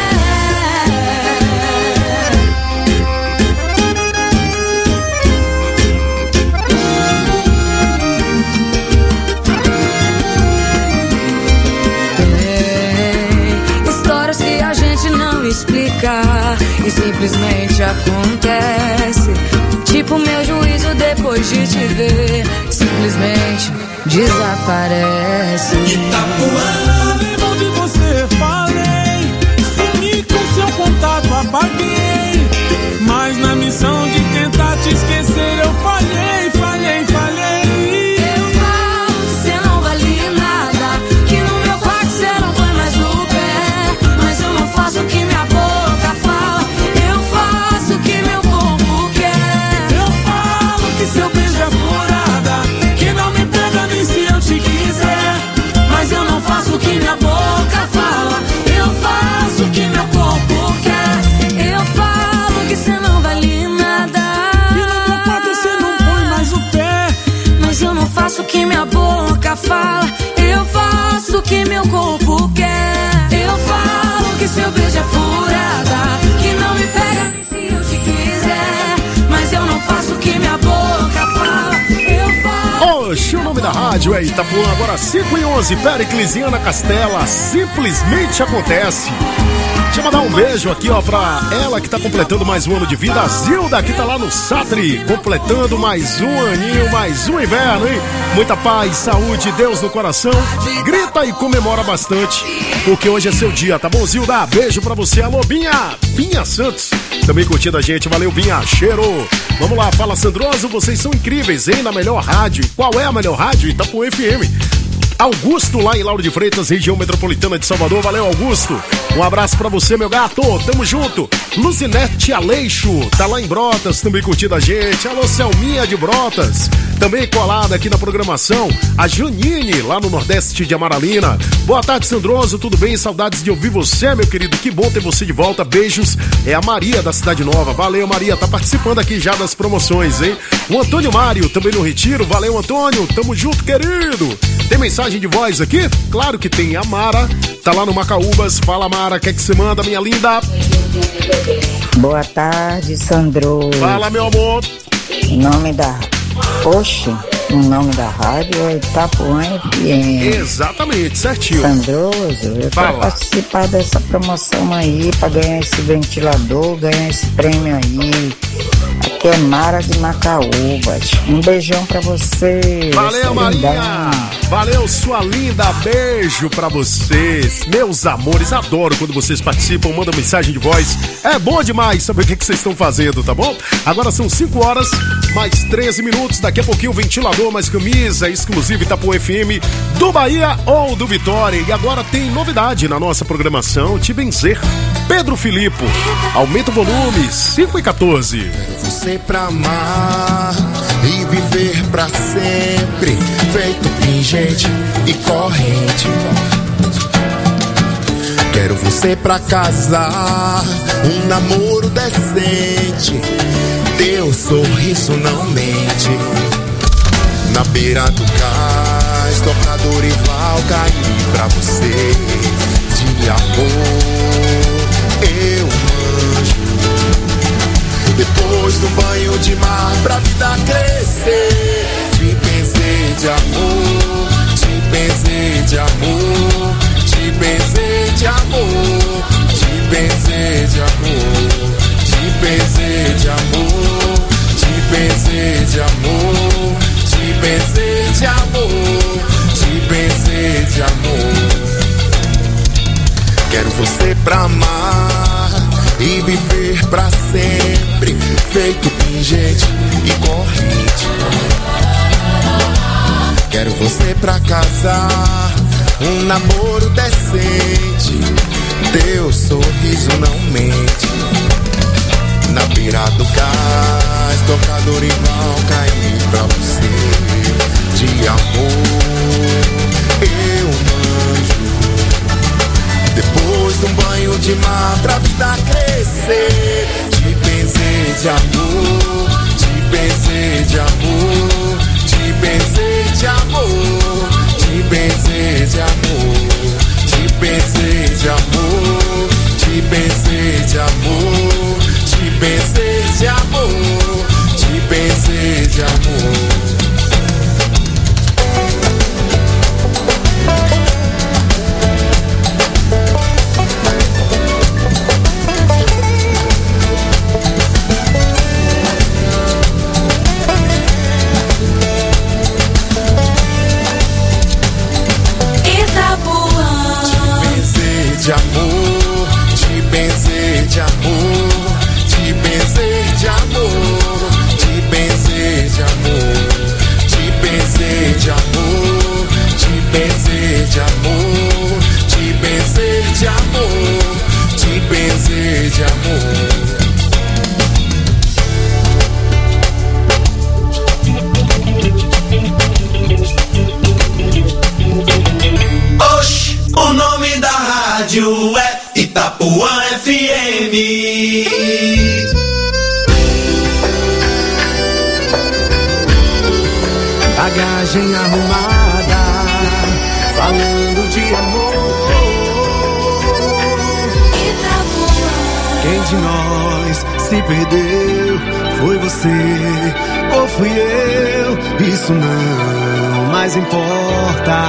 Tem histórias que a gente não explica e simplesmente acontece. Tipo meu juízo depois de te ver, simplesmente desaparece. Itapuã, lembro de você, falei, sumi com seu contato, apaguei. Mas na missão de tentar te esquecer, eu falhei, falhei, falhei. Eu falo que cê não vale nada, que no meu quarto cê não põe mais o pé. Mas eu não faço o que minha boca fala, eu faço o que meu corpo quer. Eu falo que seu beijo é furada, que não me pega nem se eu te quiser. Mas eu não faço o que minha boca fala, eu faço o que meu corpo quer. Eu falo que cê não vale nada, e no meu quarto cê não põe mais o pé. mas eu não faço o que minha boca fala, eu faço o que meu corpo quer. Eu falo que seu beijo é furada, que não me pega nem se eu te quiser. Mas eu não faço o que minha boca fala, eu falo. Oxe, o nome da rádio é Itapuã, agora cinco e onze, Periclesiana Castela, simplesmente acontece. Deixa eu mandar um beijo aqui, ó, pra ela que tá completando mais um ano de vida, a Zilda, que tá lá no Satri, completando mais um aninho, mais um inverno, hein? Muita paz, saúde, Deus no coração, grita e comemora bastante, porque hoje é seu dia, tá bom, Zilda? Beijo pra você, alô, Binha, Binha Santos, também curtindo a gente, valeu, Binha, cheiro. Vamos lá, fala, Sandroso, vocês são incríveis, hein, na melhor rádio. Qual é a melhor rádio? Itapuã F M. Augusto, lá em Lauro de Freitas, região metropolitana de Salvador. Valeu, Augusto. Um abraço pra você, meu gato. Tamo junto. Luzinete Aleixo, tá lá em Brotas, também curtindo a gente. Alô, Selminha de Brotas, também colada aqui na programação. A Janine, lá no Nordeste de Amaralina. Boa tarde, Sandroso, tudo bem? Saudades de ouvir você, meu querido. Que bom ter você de volta. Beijos. É a Maria da Cidade Nova. Valeu, Maria. Tá participando aqui já das promoções, hein? O Antônio Mário, também no Retiro. Valeu, Antônio. Tamo junto, querido. Tem mensagem de voz aqui? Claro que tem. A Mara tá lá no Macaúbas. Fala, Mara, o que é que você manda, minha linda? Boa tarde, Sandro. Fala, meu amor. O nome da... Oxe, o nome da rádio é Itapuã F M. Exatamente, certinho. Sandroso, eu Fala. quero participar dessa promoção aí pra ganhar esse ventilador, ganhar esse prêmio aí. Aqui é Mara de Macaúbas. Um beijão pra você. Valeu, Maria. Valeu, sua linda. Beijo pra vocês. Meus amores, adoro quando vocês participam, mandam mensagem de voz. É bom demais saber o que, que vocês estão fazendo, tá bom? Agora são cinco horas, mais treze minutos. Daqui a pouquinho, ventilador, mais camisa, exclusivo Itapuã F M do Bahia ou do Vitória. E agora tem novidade na nossa programação. Te benzer, Pedro Filipe. Aumenta o volume, cinco e quatorze. Você pra amar e viver pra sempre, feito pingente e corrente. Quero você pra casar, um namoro decente. Teu sorriso não mente. Na beira do cais, toca Dorival cair pra você. De amor, eu manjo. Depois do banho de mar pra vida crescer. Te benzer de amor, te benzer de amor, te benzer de amor, te benzer de amor, te benzer de amor, te benzer de amor, te benzer de amor, te benzer de amor. você pra amar e viver pra sempre, feito pingente e corrente. Quero você pra casar, um namoro decente, teu sorriso não mente. Na beira do cais, tocador e val, cair pra você. De amor eu manjo, depois de um banho de mar pra vida crescer. Te benzer de amor, te benzer de amor, te benzer de amor, te benzer de amor, te benzer de amor, te benzer de amor, te benzer de amor, te benzer de amor. De amor, te benzer de amor, te benzer de amor, te benzer de amor, te benzer de amor, te benzer de amor, te benzer de amor, te benzer de amor. Oxi, o nome da rádio é Itapuã F M. Bagagem arrumada, falando de amor. Itapuã. Quem de nós se perdeu? Foi você ou fui eu? Isso não mais importa.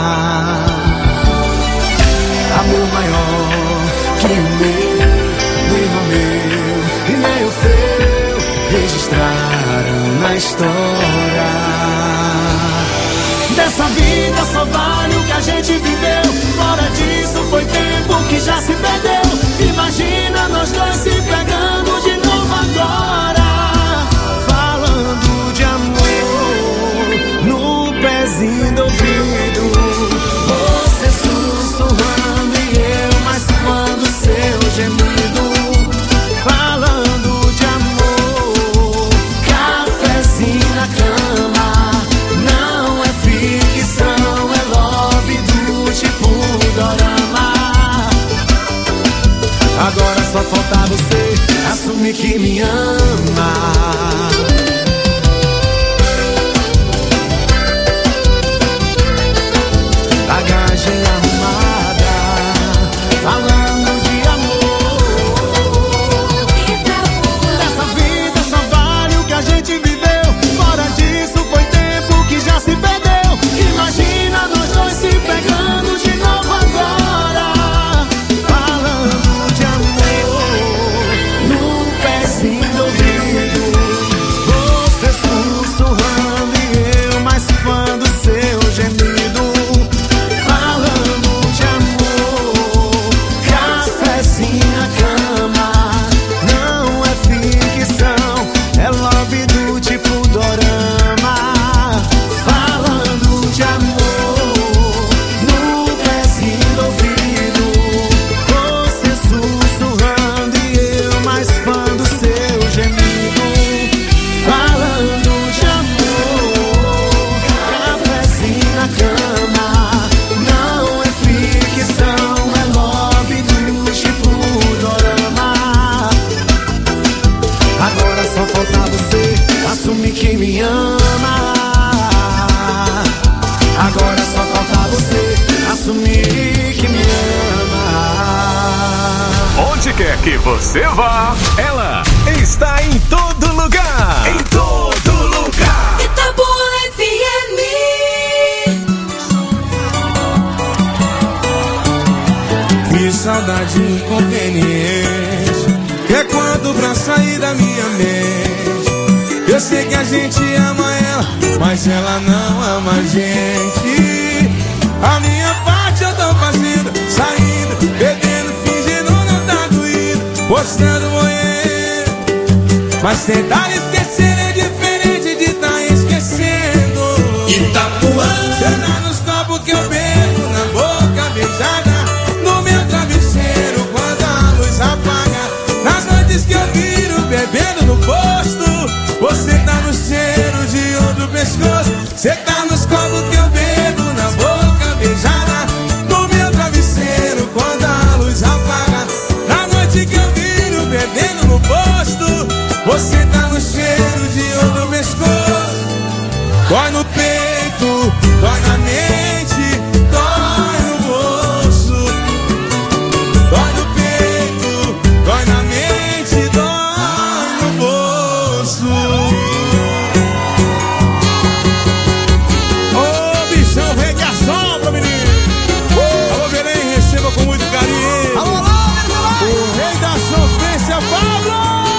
Amor maior que o meu, nem o meu e nem o seu registraram na história. Dessa vida só vale o que a gente viveu. Fora disso foi tempo que já se perdeu. Imagina nós dois se pegando de novo agora, falando de amor no pezinho do ouvido. Você sussurrando e eu mais quando seu gemido, falando de amor, cafezinho na cama. Não é ficção, é love do tipo dorama. Agora só falta você assumir que me ama. Bagagem arrumada, falando de amor. Nessa vida só vale o que a gente viveu. Fora disso foi tempo que já se perdeu. Imagina nós dois se pegando de novo agora, falando de amor no pezinho do ouvido. Você sussurrando e eu mais quando seu gemido. Assume que me ama. Agora só falta você assumir que me ama. Onde quer que você vá, ela está em todo lugar. Em todo lugar. Itapuã F M. Que saudade inconveniente, que é quando pra sair da minha mente. Eu sei que a gente ama ela, mas ela não ama a gente. A minha parte eu tô fazendo, saindo, bebendo, fingindo mostrando moer. Mas tentar esquecer é diferente de tá esquecendo. Itapuã. Cê tá nos copos que eu bebo, na boca beijada, no meu travesseiro quando a luz apaga. Nas noites que eu viro bebendo no posto, você tá no cheiro de outro pescoço. Cê tá nos copos que eu bebo, na boca beijada, no meu travesseiro quando a luz apaga. Na noite que eu viro bebendo no posto, você tá no cheiro de outro pescoço. Dói no peito, dói na mente, dói no bolso. Dói no peito, dói na mente, dói no bolso. Ô bichão, rei que assombra, menino. Alô, Belém, receba com muito carinho. Alô, alô, o rei da sofrência, Pablo.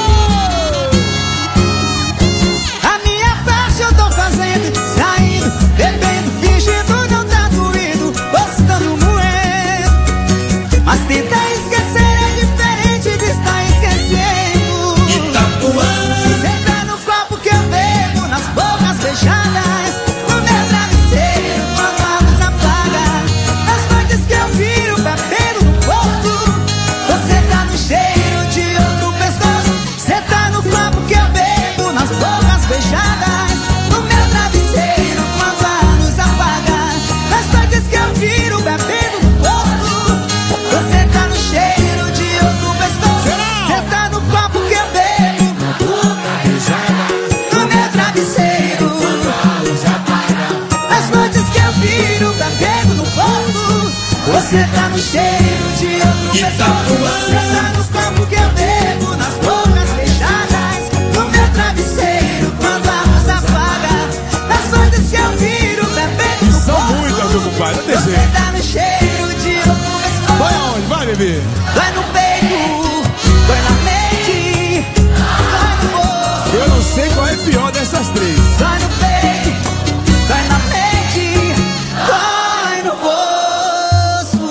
A minha parte eu tô fazendo, saindo, bebendo, fingindo não tá doído, postando moendo. Mas tentar esquecer é diferente de estar esquecendo. Itapuã. Cê tá no copo que eu bebo, nas bocas beijadas, no meu travesseiro quando a luz apaga. Nas noites que eu viro bebendo no porto, você tá no cheiro de outro pescoço. Cê tá no copo que eu bebo, nas bocas beijadas, no meu travesseiro quando a luz apaga. Nas noites que eu viro bebendo no porto, você tá no cheiro de outro pescoço. Cê tá no copo que eu bebo, na boca beijada, no meu travesseiro quando a luz apaga. Nas noites que eu viro bebendo no porto, você tá no cheiro de outro pescoço. Cê tá nos copos que eu bebo, nas bocas beijadas, no meu travesseiro quando a luz apaga. Nas noites que eu viro bebendo no São porto, muitas, meu compadre, não tem você jeito. tá no cheiro de outro pescoço. Vai aonde? Vai, bebê. Dói no peito, dói na mente, dói no bolso. Eu não sei qual é pior dessas três. Dói no peito, dói na mente, dói no bolso.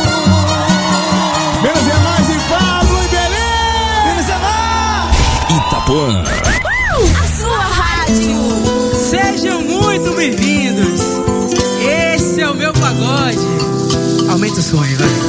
Menos é mais em Pablo e Belém. Menos é mais. Itapuã. A sua rádio. Sejam muito bem-vindos. Esse é o meu pagode. Aumenta o som aí, vai.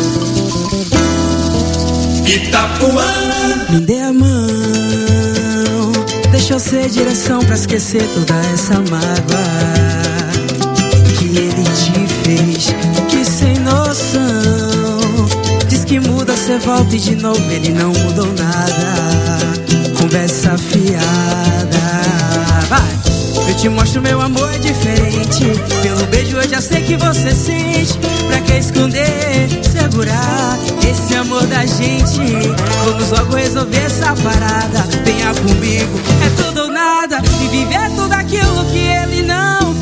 Itapuã. Me dê a mão, deixa eu ser direção pra esquecer toda essa mágoa que ele te fez, que sem noção. Diz que muda, cê volta e de novo ele não mudou nada. Conversa fiada, vai. Eu te mostro meu amor é diferente. Pelo beijo eu já sei que você sente. Pra que esconder, segurar esse amor da gente? Vamos logo resolver essa parada. Venha comigo, é tudo ou nada. E viver tudo aquilo que ele não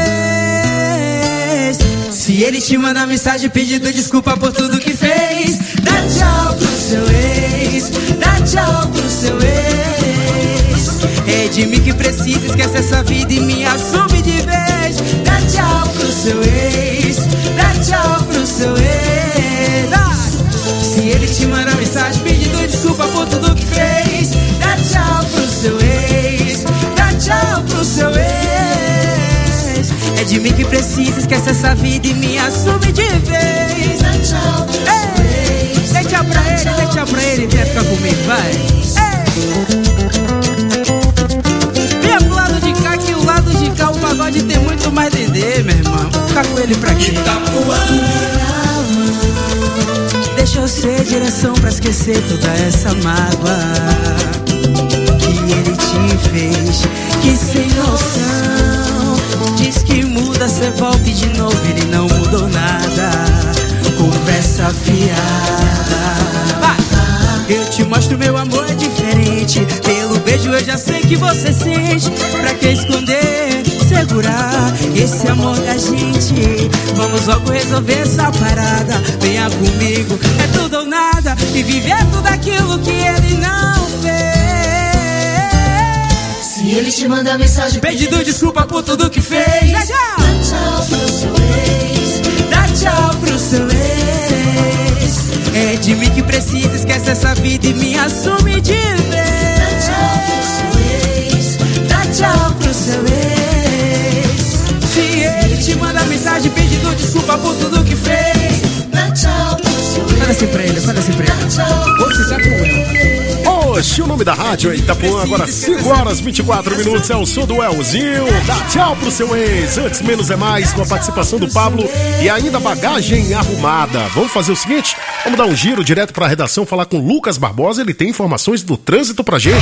fez. Se ele te manda mensagem pedindo desculpa por tudo que fez, dá tchau pro seu ex, dá tchau pro seu ex. É de mim que precisa, esquece essa vida e me assume de vez. Dá tchau pro seu ex, dá tchau pro seu ex. Ah! Se ele te manda mensagem pedindo desculpa por tudo que fez, dá tchau pro seu ex, dá tchau pro seu ex. É de mim que precisa, esquece essa vida e me assume de vez. Dá tchau pro seu ex, dá tchau pra ele, dá tchau pra ele, vem ficar comigo, vai. Ei! O pagode tem muito mais dendê, meu irmão. Vou ficar com ele pra quê? Deixa eu ser direção pra esquecer toda essa mágoa que ele te fez, que sem noção. Diz que muda, cê volta e de novo ele não mudou nada. Conversa fiada, vai. Eu te mostro meu amor é diferente. Pelo beijo eu já sei que você sente. Pra que esconder, segurar esse amor da gente? Vamos logo resolver essa parada. Venha comigo, é tudo ou nada. E viver tudo aquilo que ele não fez. Se ele te manda mensagem pedindo desculpa por tudo que fez, dá tchau pro seu ex, dá tchau pro seu ex. É de mim que precisa, esquece essa vida vida e me assume de vez. Dá tchau pro seu ex. Se ele te manda mensagem pedindo desculpa por tudo que fez, dá tchau pro seu ex. Fala assim pra ele, fala assim pra ele. Vou ficar com ele. Oxe, o nome da rádio é Itapuã, agora cinco horas e vinte e quatro minutos, é o som do Elzinho. Dá tchau pro seu ex, antes menos é mais, com a participação do Pablo e ainda bagagem arrumada. Vamos fazer o seguinte, vamos dar um giro direto pra redação, falar com Lucas Barbosa, ele tem informações do trânsito pra gente.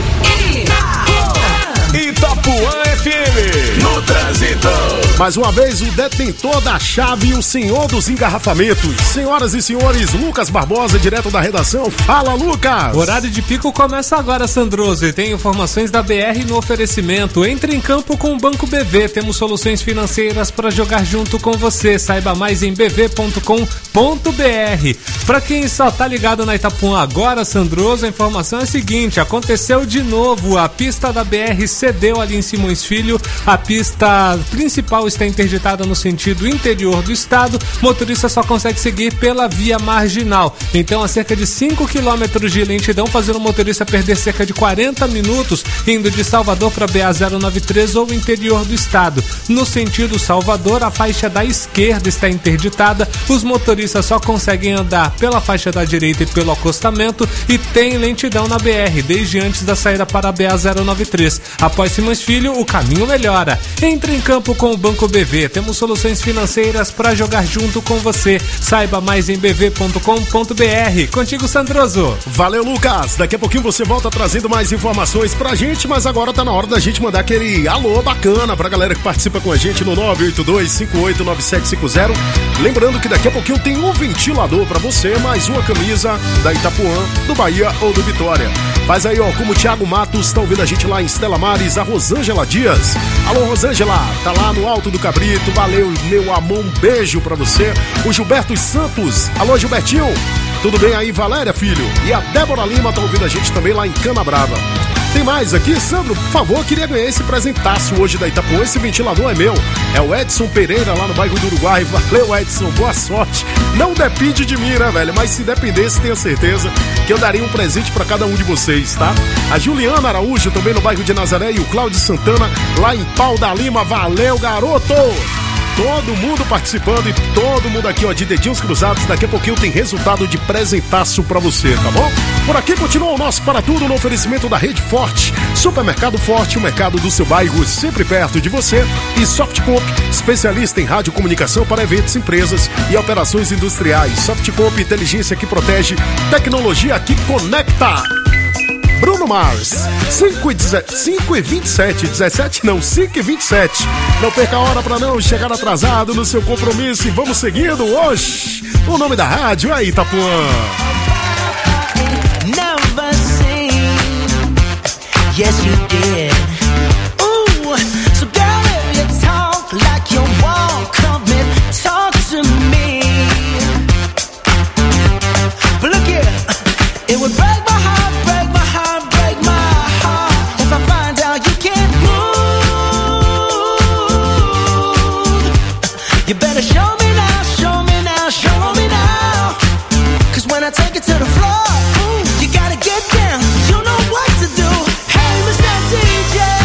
Itapuã F M, no trânsito. Mais uma vez, o detentor da chave e o senhor dos engarrafamentos. Senhoras e senhores, Lucas Barbosa, direto da redação. Fala, Lucas! O horário de pico começa agora, Sandroso, e tem informações da B R no oferecimento. Entre em campo com o Banco B V. Temos soluções financeiras para jogar junto com você. Saiba mais em b v ponto com ponto b r. Para quem só tá ligado na Itapuã agora, Sandroso, a informação é a seguinte: aconteceu de novo. A pista da B R cedeu ali em Simões Filho. A pista principal está interditada no sentido interior do estado. Motorista só consegue seguir pela via marginal. Então, a cerca de cinco quilômetros de lentidão, fazendo o motorista perder cerca de quarenta minutos indo de Salvador para B A zero nove três ou interior do estado. No sentido Salvador, a faixa da esquerda está interditada. Os motoristas só conseguem andar pela faixa da direita e pelo acostamento, e tem lentidão na B R desde antes da saída para a B A zero nove três. Após Simões Filho, o caminho melhora. Entre em campo com o Banco B V. Temos soluções financeiras para jogar junto com você. Saiba mais em b v ponto com ponto b r. Contigo, Sandroso. Valeu, Lucas. Daqui a pouquinho você volta trazendo mais informações pra gente, mas agora tá na hora da gente mandar aquele alô bacana pra galera que participa com a gente no nove oito dois, cinco oito nove sete cinco zero. Lembrando que daqui a pouquinho tem um ventilador pra você, mais uma camisa da Itapuã, do Bahia ou do Vitória. Faz aí, ó, como o Thiago Matos tá ouvindo a gente lá em Estela Mares, a Rosângela Dias. Alô, Rosângela, tá lá no Alto do Cabrito. Valeu, meu amor, um beijo pra você. O Gilberto Santos. Alô, Gilbertinho. Tudo bem aí, Valéria, filho? E a Débora Lima tá ouvindo a gente também lá em Cana Brava. Tem mais aqui, Sandro, por favor, queria ganhar esse presentaço hoje da Itapuã. Esse ventilador é meu. É o Edson Pereira, lá no bairro do Uruguai. Valeu, Edson, boa sorte. Não depende de mim, né, velho? Mas se dependesse, tenho certeza que eu daria um presente pra cada um de vocês, tá? A Juliana Araújo, também no bairro de Nazaré, e o Cláudio Santana, lá em Pau da Lima. Valeu, garoto! Todo mundo participando e todo mundo aqui, ó, de dedinhos cruzados. Daqui a pouquinho tem resultado de presentaço pra você, tá bom? Por aqui continua o nosso Para Tudo no oferecimento da Rede Forte. Supermercado Forte, o mercado do seu bairro, sempre perto de você. E Softpop, especialista em radiocomunicação para eventos, empresas e operações industriais. Softpop, inteligência que protege, tecnologia que conecta. Bruno Mars, cinco e vinte e sete, dezessete não, cinco e vinte e sete. Não perca a hora pra não chegar atrasado no seu compromisso e vamos seguindo. Oxi, o nome da rádio é Itapuã. Never seen, yes you did. Ooh, so girl if you talk like you won't come and talk to me. But look here, it would break my heart, break my heart, break my heart if I find out you can't move. You better show me now, show me now, show me now. Cause when I take it to the floor, ooh, you gotta get down, you know what to do. Hey, Mister D J.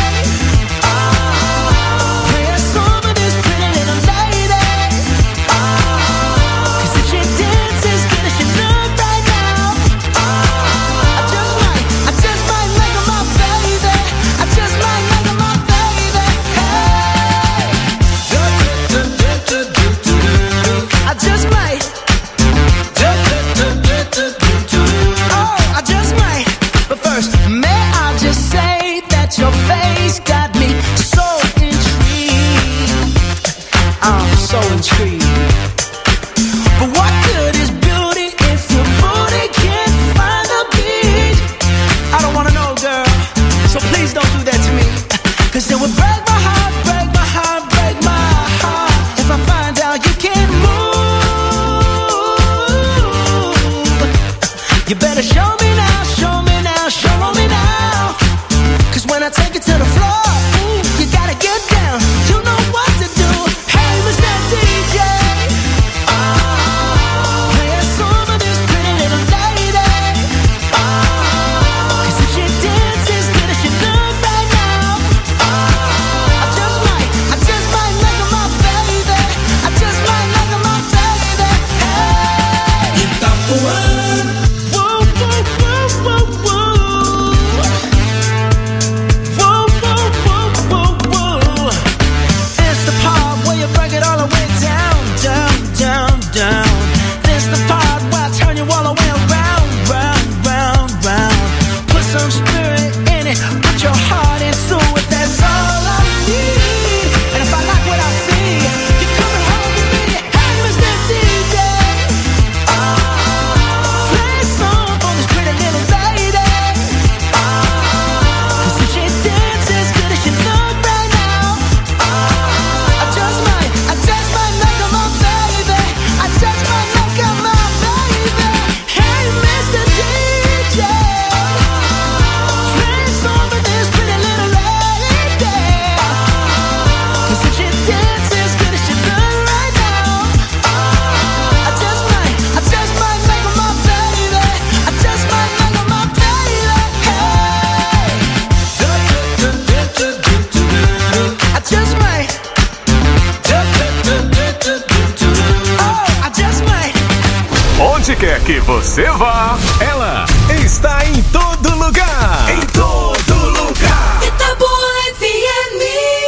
que você vá, ela está em todo lugar. Em todo lugar. Itapuã F M.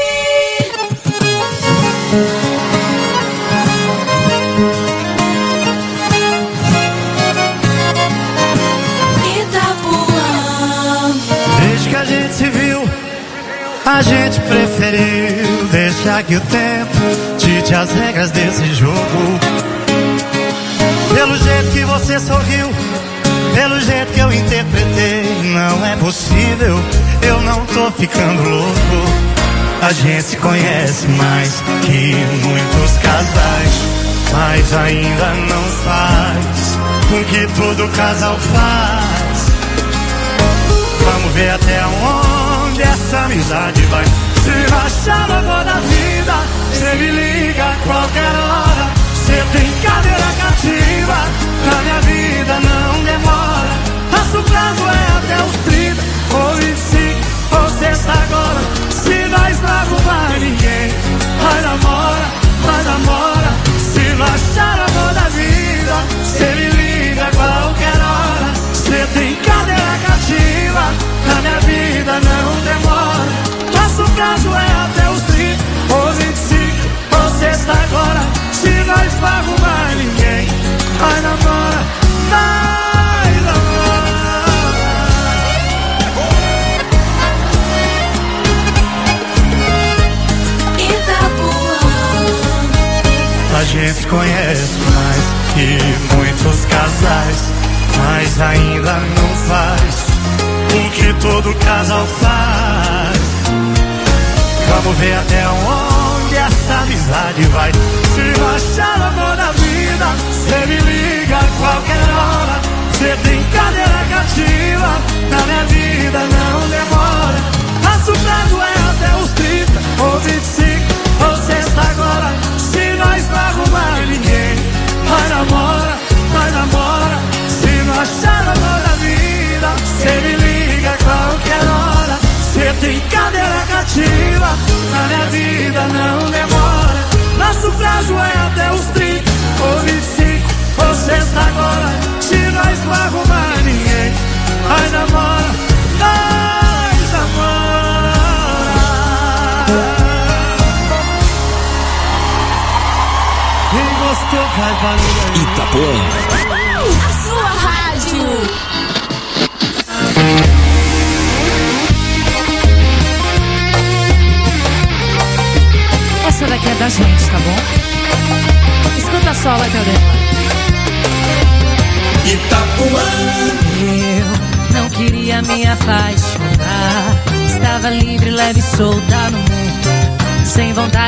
Desde que a gente se viu, a gente preferiu deixar que o tempo dite as regras desse jogo. Pelo jeito que você sorriu, pelo jeito que eu interpretei, não é possível, eu não tô ficando louco. A gente se conhece mais que muitos casais, mas ainda não faz com que todo casal faz. Vamos ver até onde essa amizade vai. Se achar a boa da vida, cê me liga a qualquer hora. Cê tem cadeira cativa, na minha vida não demora. Nosso prazo é até os trinta, ou vinte e cinco, ou sexta agora. Se nós não arrumar ninguém, vai namora, vai namora. Se não achar a boa da vida, cê me liga a qualquer hora. Cê tem cadeira cativa, na minha vida não demora. Nosso prazo é até os trinta, ou vinte e cinco, ou sexta agora. Se nós não arrumar ninguém, vai namora, vai namora. Itapuã. A gente conhece mais que muitos casais, mas ainda não faz o que todo casal faz. Vamos ver até onde essa amizade vai. Se não achar o amor da vida, cê me liga a qualquer hora. Cê tem cadeira cativa, na minha vida não demora. Nosso prazo é até os trinta, ou vinte e cinco, ou sexta agora. Se nós não arrumar ninguém, vai namora, vai namora. Se não achar o amor da vida, cê me liga a qualquer hora. Cê tem cadeira cativa, na minha vida não demora. Nosso prazo é até os trinta, ou vinte e cinco, ou sexta agora. Se nós não arrumar ninguém, vai namora, nós namora. Quem gostou faz barulho aí. Itapuã. A sua rádio. Essa daqui é da gente, tá bom? Escuta só a letra dela. Itapuã. Eu não queria me apaixonar. Estava livre, leve e solta no mundo, sem vontade